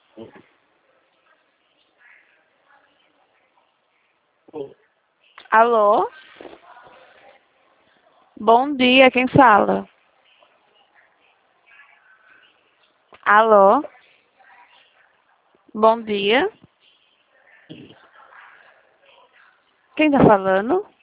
Alô? Bom dia, quem fala? Alô? Bom dia. Quem tá falando?